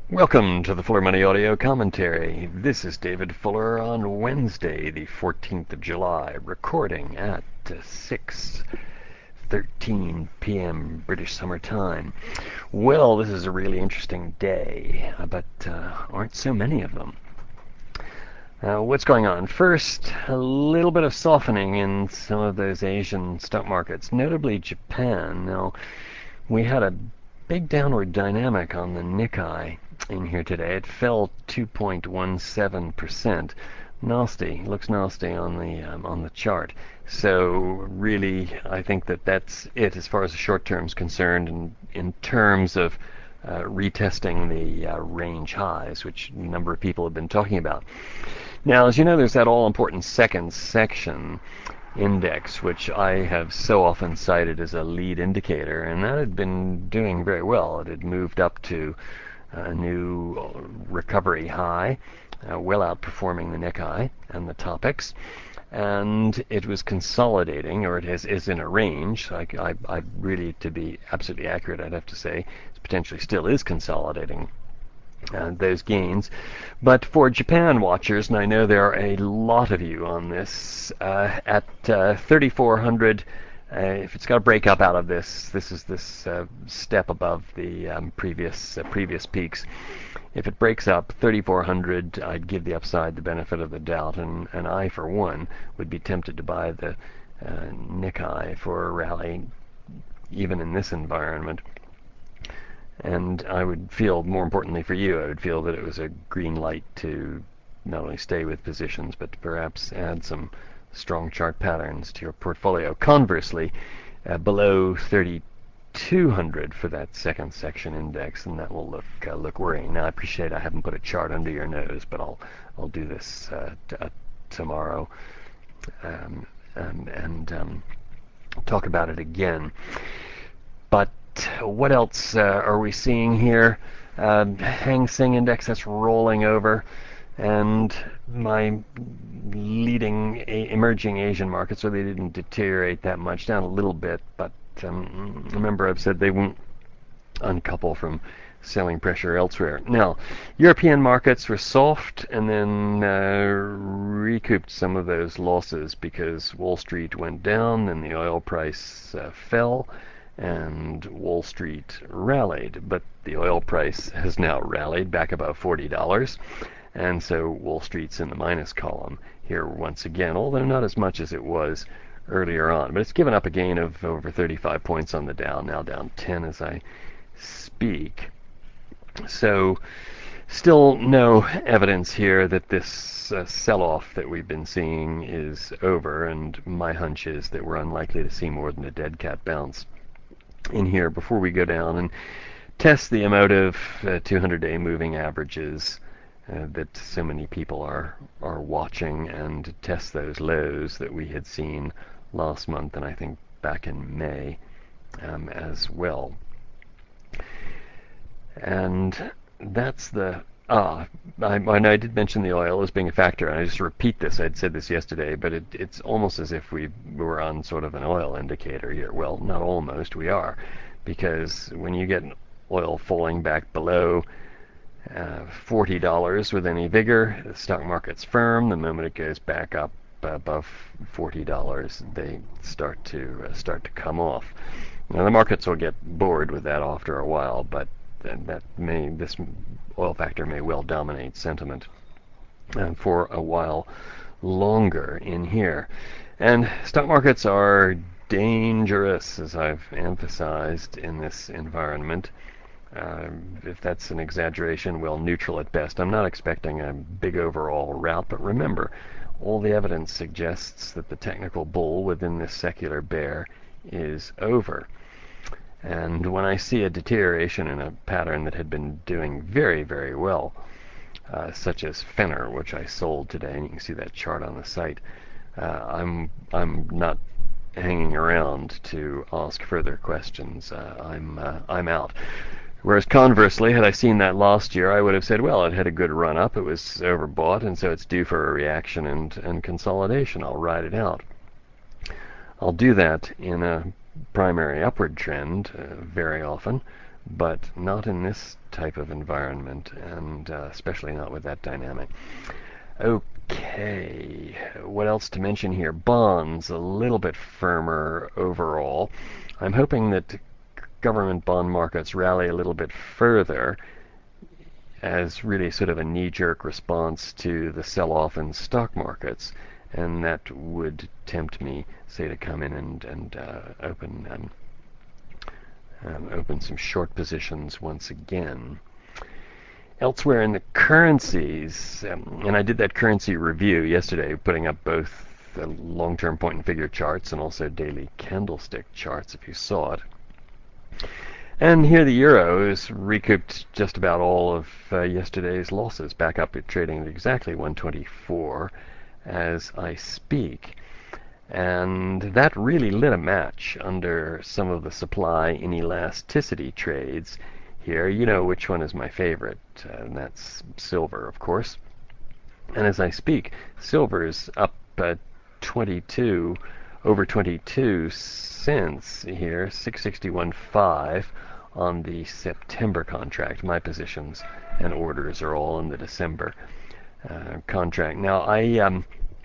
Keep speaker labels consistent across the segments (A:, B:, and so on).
A: Welcome to the Fuller Money Audio Commentary. This is David Fuller on Wednesday, the 14th of July, recording at 6:13 p.m. British Summer Time. Well, this is a really interesting day, but aren't so many of them. What's going on? First, a little bit of softening in some of those Asian stock markets, notably Japan. Now, we had a big downward dynamic on the Nikkei in here today. It fell 2.17%. Nasty. Looks nasty on the chart. So really, I think that's it as far as the short term is concerned, and in terms of retesting the range highs, which a number of people have been talking about. Now, as you know, there's that all-important second section index, which I have so often cited as a lead indicator, and that had been doing very well. It had moved up to a new recovery high, well outperforming the Nikkei and the Topix, and it was consolidating, or it is in a range. I really, to be absolutely accurate, I'd have to say, it potentially still is consolidating those gains. But for Japan watchers, and I know there are a lot of you on this, at 3,400, if it's got to break up out of this is this step above the previous peaks. If it breaks up 3,400, I'd give the upside the benefit of the doubt, and I, for one, would be tempted to buy the Nikkei for a rally, even in this environment. And I would feel, more importantly for you, I would feel that it was a green light to not only stay with positions, but to perhaps add some strong chart patterns to your portfolio. Conversely, below 3,200 for that second section index, and that will look worrying. Now, I appreciate I haven't put a chart under your nose, but I'll do this tomorrow and talk about it again. But what else are we seeing here? Hang Seng Index, that's rolling over, and my leading emerging Asian markets really didn't deteriorate that much, down a little bit, but remember I've said they won't uncouple from selling pressure elsewhere. Now, European markets were soft and then recouped some of those losses because Wall Street went down and the oil price fell, and Wall Street rallied, but the oil price has now rallied back above $40, and so Wall Street's in the minus column here once again, although not as much as it was earlier on. But it's given up a gain of over 35 points on the Dow, now down 10 as I speak. So still no evidence here that this sell-off that we've been seeing is over, and my hunch is that we're unlikely to see more than a dead cat bounce in here before we go down and test the emotive 200-day moving averages that so many people are watching, and test those lows that we had seen last month and I think back in May as well. And that's the I did mention the oil as being a factor, and I just repeat this. I'd said this yesterday, but it's almost as if we were on sort of an oil indicator here. Well, not almost, we are, because when you get oil falling back below $40 with any vigor, the stock market's firm. The moment it goes back up above $40, they start to come off. Now, the markets will get bored with that after a while, but this oil factor may well dominate sentiment for a while longer in here. And stock markets are dangerous, as I've emphasized in this environment. If that's an exaggeration, well, neutral at best. I'm not expecting a big overall rout, but remember, all the evidence suggests that the technical bull within this secular bear is over. And when I see a deterioration in a pattern that had been doing very, very well, such as Fenner, which I sold today, and you can see that chart on the site, I'm not hanging around to ask further questions. I'm out. Whereas conversely, had I seen that last year, I would have said, well, it had a good run up, it was overbought, and so it's due for a reaction and consolidation. I'll ride it out. I'll do that in a primary upward trend very often, but not in this type of environment, and especially not with that dynamic. Okay, what else to mention here? Bonds, a little bit firmer overall. I'm hoping that government bond markets rally a little bit further as really sort of a knee-jerk response to the sell-off in stock markets, and that would tempt me, say, to come in and open some short positions once again. Elsewhere in the currencies, and I did that currency review yesterday, putting up both the long-term point and figure charts and also daily candlestick charts, if you saw it. And here the euro is recouped just about all of yesterday's losses, back up at trading at exactly 124 as I speak. And that really lit a match under some of the supply inelasticity trades here. You know which one is my favorite, and that's silver, of course. And as I speak, silver is up 22, over 22 cents here, 661.5 on the September contract. My positions and orders are all in the December contract. Now, you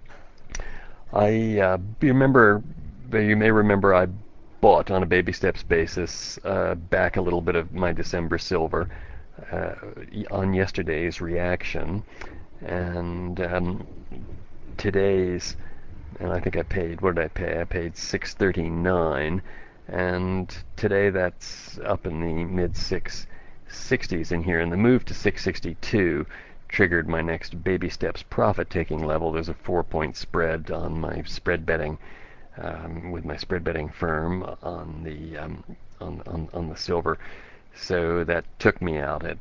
A: may remember I bought on a baby steps basis back a little bit of my December silver on yesterday's reaction, and today's, and I think I paid, what did I pay? I paid $6.39, and today that's up in the mid 660s in here, and the move to 662 triggered my next baby steps profit taking level. There's a 4-point spread on my spread betting with my spread betting firm on the silver, so that took me out at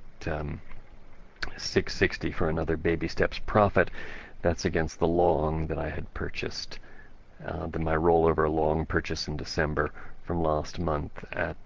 A: 660 for another baby steps profit. That's against the long that I had purchased, my rollover long purchase in December from last month at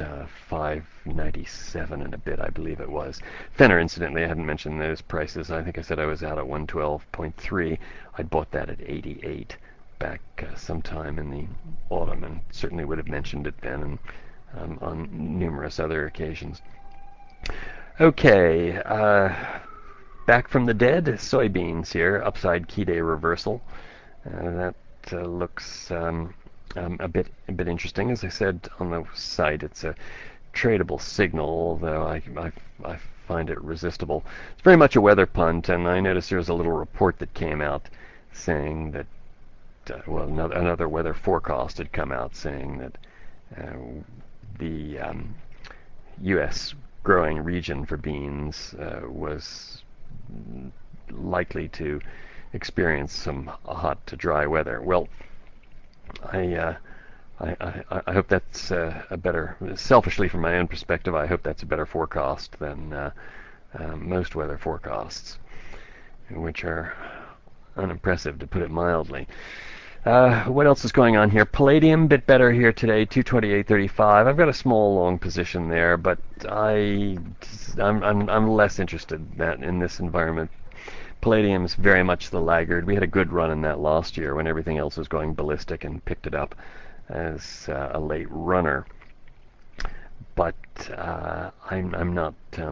A: 597 and a bit, I believe it was. Fenner, incidentally, I hadn't mentioned those prices. I think I said I was out at 112.3. I'd bought that at 88 back sometime in the autumn, and certainly would have mentioned it then and on numerous other occasions. Okay, back from the dead, soybeans here, upside key day reversal. That looks a bit interesting. As I said on the site, it's a tradable signal, although I find it resistible. It's very much a weather punt, and I noticed there was a little report that came out saying that, another weather forecast had come out saying that the U.S. growing region for beans was likely to experience some hot to dry weather. Well, I hope that's a better, selfishly from my own perspective, I hope that's a better forecast than most weather forecasts, which are unimpressive, to put it mildly. What else is going on here? Palladium, bit better here today, 228.35. I've got a small long position there, but I'm less interested in this environment. Palladium's very much the laggard. We had a good run in that last year when everything else was going ballistic, and picked it up as a late runner. But I'm not.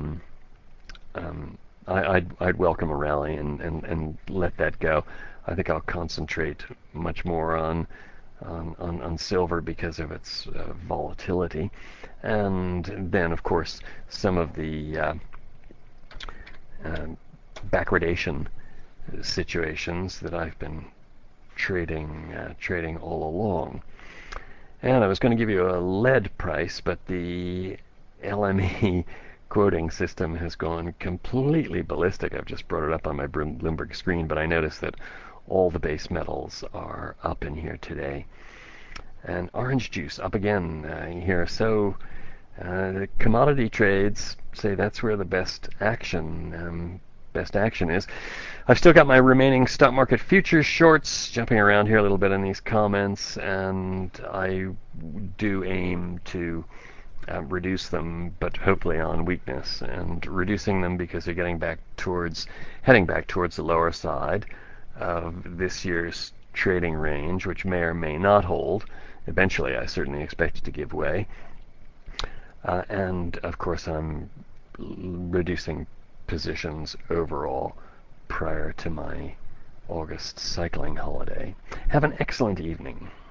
A: I'd welcome a rally and let that go. I think I'll concentrate much more on silver because of its volatility, and then of course some of the backwardation situations that I've been trading all along. And I was going to give you a lead price, but the LME quoting system has gone completely ballistic. I've just brought it up on my Bloomberg screen, but I noticed that all the base metals are up in here today. And orange juice up again here. So the commodity trades say that's where the best action is. I've still got my remaining stock market futures shorts, jumping around here a little bit in these comments, and I do aim to reduce them, but hopefully on weakness, and reducing them because they're heading back towards the lower side of this year's trading range, which may or may not hold. Eventually, I certainly expect it to give way. and of course I'm reducing positions overall prior to my August cycling holiday. Have an excellent evening.